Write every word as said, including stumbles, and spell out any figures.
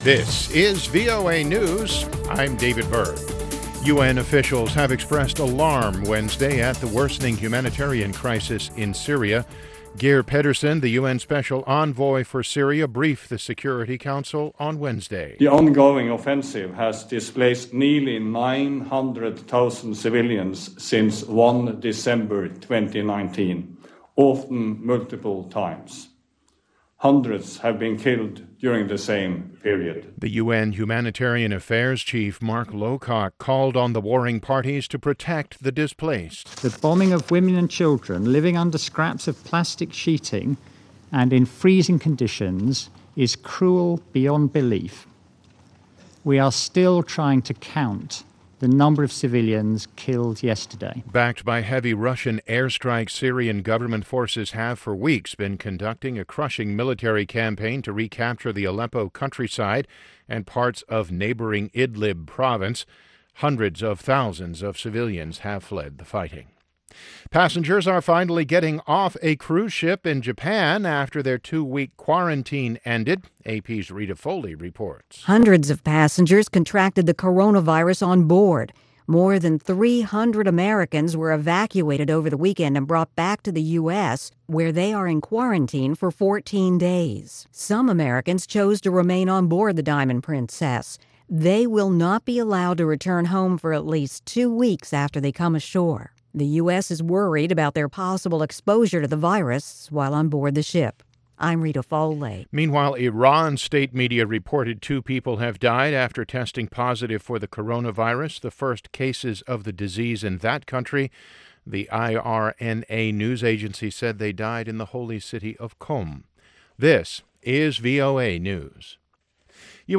This is V O A News. I'm David Byrd. U N officials have expressed alarm Wednesday at the worsening humanitarian crisis in Syria. Geir Pedersen, the U N Special Envoy for Syria, briefed the Security Council on Wednesday. The ongoing offensive has displaced nearly nine hundred thousand civilians since the first of December twenty nineteen, often multiple times. Hundreds have been killed during the same period. The U N Humanitarian Affairs Chief Mark Lowcock called on the warring parties to protect the displaced. The bombing of women and children living under scraps of plastic sheeting and in freezing conditions is cruel beyond belief. We are still trying to count the number of civilians killed yesterday. Backed by heavy Russian airstrikes, Syrian government forces have for weeks been conducting a crushing military campaign to recapture the Aleppo countryside and parts of neighboring Idlib province. Hundreds of thousands of civilians have fled the fighting. Passengers are finally getting off a cruise ship in Japan after their two-week quarantine ended. A P's Rita Foley reports. Hundreds of passengers contracted the coronavirus on board. More than three hundred Americans were evacuated over the weekend and brought back to the U S, where they are in quarantine for fourteen days. Some Americans chose to remain on board the Diamond Princess. They will not be allowed to return home for at least two weeks after they come ashore. The U S is worried about their possible exposure to the virus while on board the ship. I'm Rita Foley. Meanwhile, Iran state media reported two people have died after testing positive for the coronavirus, the first cases of the disease in that country. The I R N A news agency said they died in the holy city of Qom. This is V O A News.